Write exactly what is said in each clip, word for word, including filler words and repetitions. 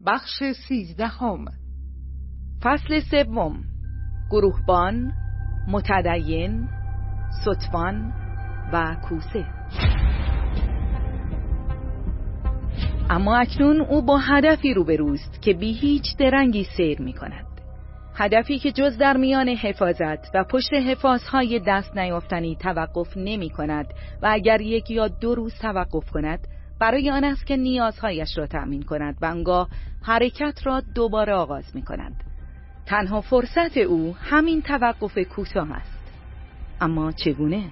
بخش سیزدهم. فصل سوم. گروهبان، متدین، ستوان و کوسه. اما اکنون او با هدفی روبروست که بی هیچ درنگی سیر می کند. هدفی که جز در میان حفاظت و پشت حفاظهای دست نیافتنی توقف نمی کند و اگر یک یا دو روز توقف کند برای آن است که نیازهایش را تأمین کند و آنگاه حرکت را دوباره آغاز می کند. تنها فرصت او همین توقف کوتاه است. اما چگونه؟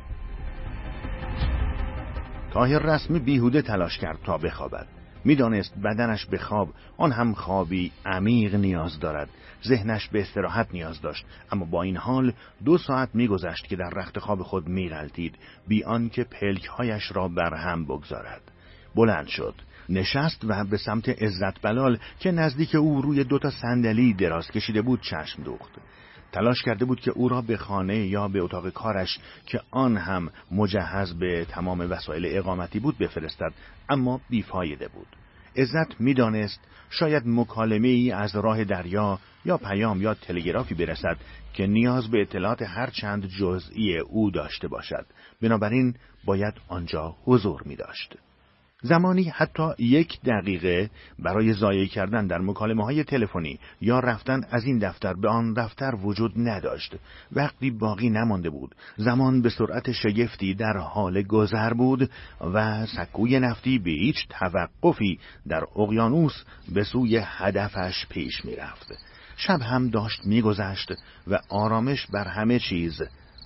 طاهر رسمی بیهوده تلاش کرد تا بخوابد. میدانست بدنش به خواب، آن هم خوابی عمیق نیاز دارد. ذهنش به استراحت نیاز داشت، اما با این حال دو ساعت میگذشت که در رخت خواب خود میغلطید، بی آنکه پلک‌هایش را بر هم بگذارد. بلند شد، نشست و به سمت عزت بلال که نزدیک او روی دو تا صندلی دراز کشیده بود چشم دوخت. تلاش کرده بود که او را به خانه یا به اتاق کارش که آن هم مجهز به تمام وسایل اقامتی بود بفرستد، اما بیفایده بود. عزت میدانست شاید مکالمه ای از راه دریا یا پیام یا تلگرافی برسد که نیاز به اطلاعات هر چند جزئی او داشته باشد، بنابراین باید آنجا حضور می داشت. زمانی حتی یک دقیقه برای ضایع کردن در مکالمه‌های تلفنی یا رفتن از این دفتر به آن دفتر وجود نداشت. وقتی باقی نمانده بود. زمان به سرعت شگفتی در حال گذر بود و سکوی نفتی به هیچ توقفی در اقیانوس به سوی هدفش پیش می‌رفت. شب هم داشت می‌گذشت و آرامش بر همه چیز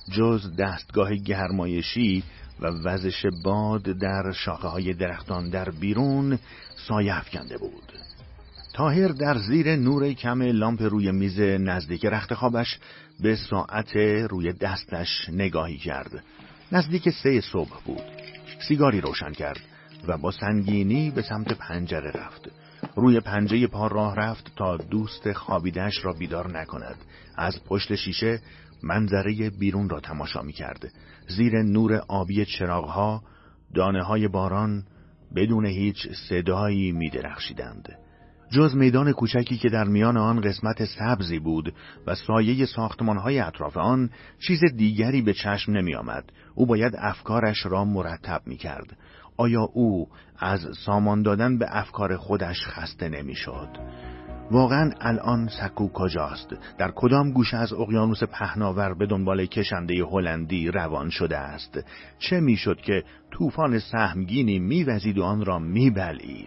جز دستگاه گرمایشی و وزش باد در شاخه‌های درختان در بیرون سایه افکنده بود. طاهر در زیر نور کم لامپ روی میز نزدیک رخت خوابش به ساعت روی دستش نگاهی کرد. نزدیک سه صبح بود. سیگاری روشن کرد و با سنگینی به سمت پنجره رفت. روی پنجه پا راه رفت تا دوست خوابیده‌اش را بیدار نکند. از پشت شیشه منظره بیرون را تماشا می کرد. زیر نور آبی چراغ‌ها دانه‌های باران بدون هیچ صدایی می درخشیدند. جز میدان کوچکی که در میان آن قسمت سبزی بود و سایه ساختمان‌های اطراف آن، چیز دیگری به چشم نمی آمد. او باید افکارش را مرتب می کرد. آیا او از سامان دادن به افکار خودش خسته نمی شد؟ واقعا الان سکو کجاست؟ در کدام گوشه از اقیانوس پهناور به دنبال کشنده هلندی روان شده است؟ چه میشد که طوفان سهمگینی میوزید و آن را میبلعید؟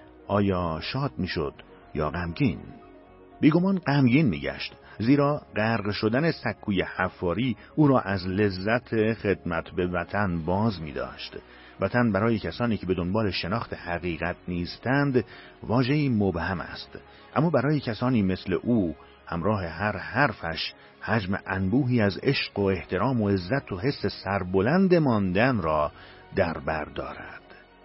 آیا شاد میشد یا غمگین؟ بیگمان غمگین میگشت، زیرا غرق شدن سکوی حفاری او را از لذت خدمت به وطن باز می‌داشت. وطن برای کسانی که به دنبال شناخت حقیقت نیستند واژه‌ای مبهم است، اما برای کسانی مثل او همراه هر حرفش حجم انبوهی از عشق و احترام و عزت و حس سربلند ماندن را در بر دارد.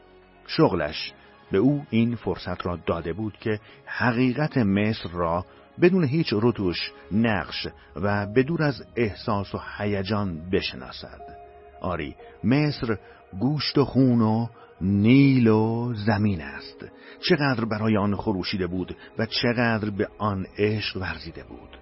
شغلش به او این فرصت را داده بود که حقیقت مصر را بدون هیچ رتوش، نقش و بدور از احساس و هیجان بشناسد. آری، مصر گوشت و خون و نیل و زمین است. چقدر برای آن خروشیده بود و چقدر به آن عشق ورزیده بود.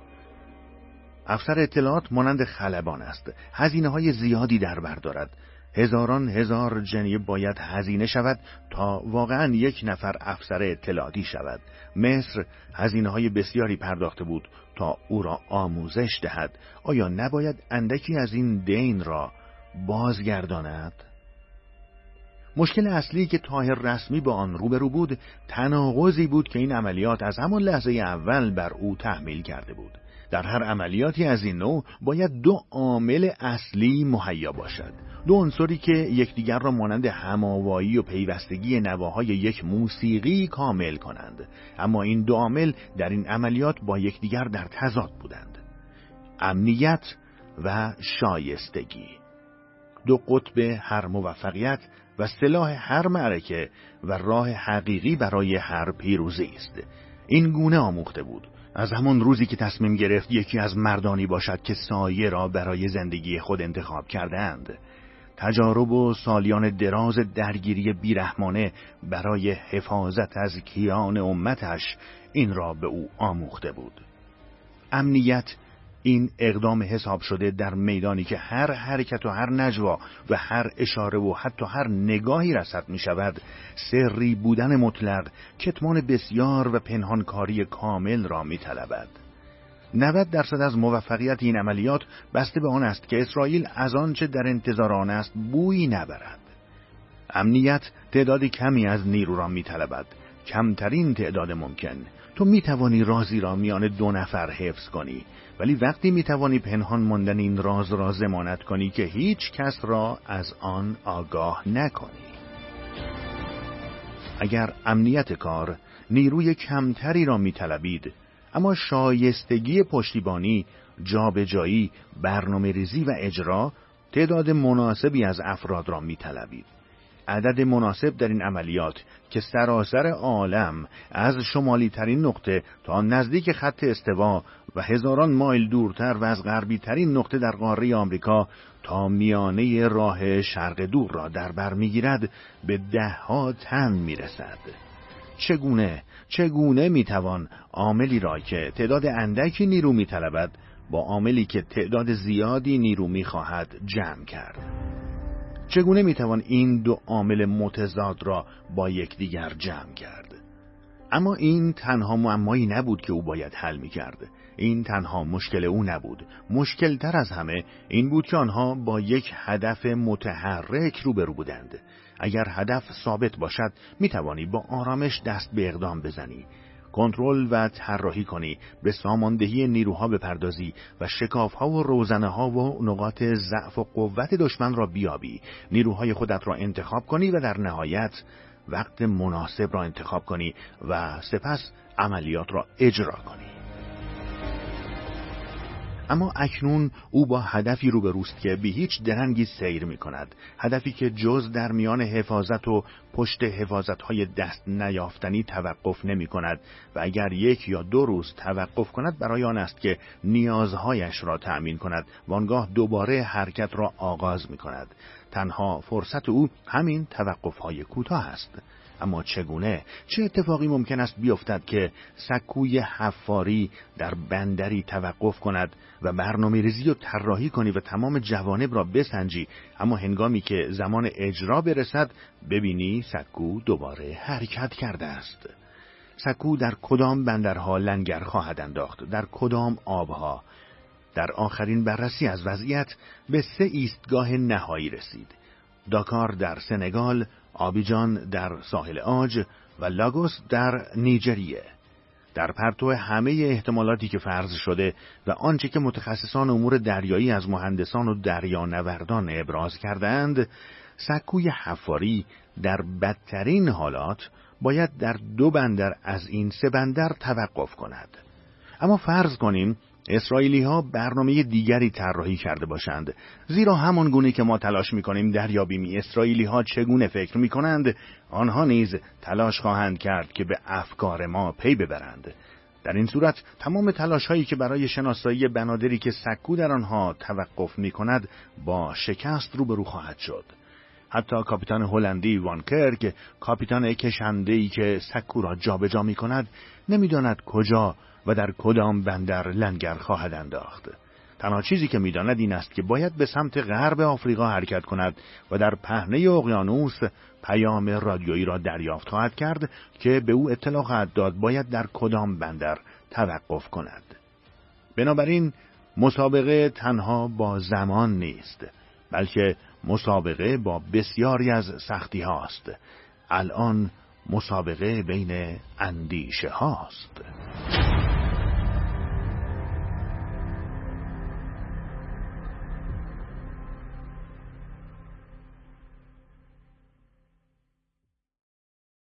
افسر اطلاعات مانند خلبان است. هزینه های زیادی در بر دارد. هزاران هزار جنیه باید هزینه شود تا واقعا یک نفر افسر اطلاعاتی شود. مصر هزینه های بسیاری پرداخته بود تا او را آموزش دهد. آیا نباید اندکی از این دین را بازگرداند؟ مشکل اصلی که طاهر رسمی با آن روبرو بود تناقضی بود که این عملیات از همان لحظه اول بر او تحمیل کرده بود. در هر عملیاتی از این نوع باید دو عامل اصلی مهیا باشد، دو عنصری که یکدیگر را مانند هماوایی و پیوستگی نواهای یک موسیقی کامل کنند، اما این دو عامل در این عملیات با یکدیگر در تضاد بودند: امنیت و شایستگی. دو قطب هر موفقیت و سلاح هر معرکه و راه حقیقی برای هر پیروزی است. این گونه آموخته بود از همان روزی که تصمیم گرفت یکی از مردانی باشد که سایه را برای زندگی خود انتخاب کردند. تجارب و سالیان دراز درگیری بیرحمانه برای حفاظت از کیان امتش این را به او آموخته بود. امنیت این اقدام حساب شده در میدانی که هر حرکت و هر نجوا و هر اشاره و حتی هر نگاهی رصد می شود، سری بودن مطلق، کتمان بسیار و پنهانکاری کامل را می طلبد. نود درصد از موفقیت این عملیات بسته به آن است که اسرائیل از آنچه در انتظار آن است بویی نبرد. امنیت تعداد کمی از نیرو را می طلبد، کمترین تعداد ممکن. تو می توانی رازی را میان دو نفر حفظ کنی، ولی وقتی می توانی پنهان ماندن این راز را ضمانت کنی که هیچ کس را از آن آگاه نکنی. اگر امنیت کار نیروی کمتری را می طلبید، اما شایستگی پشتیبانی، جابجایی، برنامه‌ریزی و اجرا تعداد مناسبی از افراد را می طلبید. عدد مناسب در این عملیات که سراسر عالم از شمالی ترین نقطه تا نزدیک خط استوا و هزاران مایل دورتر و از غربی ترین نقطه در قاره آمریکا تا میانه راه شرق دور را در بر میگیرد، به ده ها تن میرسد. چگونه چگونه میتوان عاملی را که تعداد اندکی نیرو میطلبد با عاملی که تعداد زیادی نیرو میخواهد جمع کرد؟ چگونه میتوان این دو عامل متضاد را با یکدیگر جمع کرد؟ اما این تنها معمایی نبود که او باید حل میکرد. این تنها مشکل او نبود. مشکل تر از همه این بود که آنها با یک هدف متحرک روبرو بودند. اگر هدف ثابت باشد میتوانی با آرامش دست به اقدام بزنی، کنترل و طراحی کنی، به ساماندهی نیروها بپردازی و شکاف‌ها و روزنه‌ها و نقاط ضعف و قوت دشمن را بیابی، نیروهای خودت را انتخاب کنی و در نهایت وقت مناسب را انتخاب کنی و سپس عملیات را اجرا کنی. اما اکنون او با هدفی روبروست که بی هیچ درنگی سیر می کند. هدفی که جز در میان حفاظت و پشت حفاظت‌های دست نیافتنی توقف نمی کند و اگر یک یا دو روز توقف کند برای آن است که نیازهایش را تأمین کند و آنگاه دوباره حرکت را آغاز می کند. تنها فرصت او همین توقف‌های کوتاه است. اما چگونه؟ چه اتفاقی ممکن است بیفتد که سکوی حفاری در بندری توقف کند و برنامه‌ریزی و طراحی کنی و تمام جوانب را بسنجی، اما هنگامی که زمان اجرا برسد ببینی سکو دوباره حرکت کرده است؟ سکو در کدام بندرها لنگر خواهد انداخت؟ در کدام آبها؟ در آخرین بررسی از وضعیت به سه ایستگاه نهایی رسید: داکار در سنگال، آبیجان در ساحل عاج و لاگوس در نیجریه. در پرتو همه احتمالاتی که فرض شده و آنچه که متخصصان امور دریایی از مهندسان و دریانوردان ابراز کردند، سکوی حفاری در بدترین حالات باید در دو بندر از این سه بندر توقف کند. اما فرض کنیم اسرائیلی ها برنامه دیگری طراحی کرده باشند، زیرا همان گونه که ما تلاش میکنیم دریابیم اسرائیلی ها چگونه فکر میکنند، آنها نیز تلاش خواهند کرد که به افکار ما پی ببرند. در این صورت تمام تلاش هایی که برای شناسایی بنادری که سکو در آنها توقف میکند با شکست روبرو خواهد شد. حتی کاپیتان هلندی وان کرک، کاپیتان کشنده‌ای که سکو را جابجا میکند، نمیداند کجا و در کدام بندر لنگر خواهد انداخت. تنها چیزی که میداند این است که باید به سمت غرب آفریقا حرکت کند و در پهنه اقیانوس پیام رادیویی را دریافت خواهد کرد که به او اطلاع خواهد داد باید در کدام بندر توقف کند. بنابراین مسابقه تنها با زمان نیست، بلکه مسابقه با بسیاری از سختی هاست. الان مسابقه بین اندیشه هاست.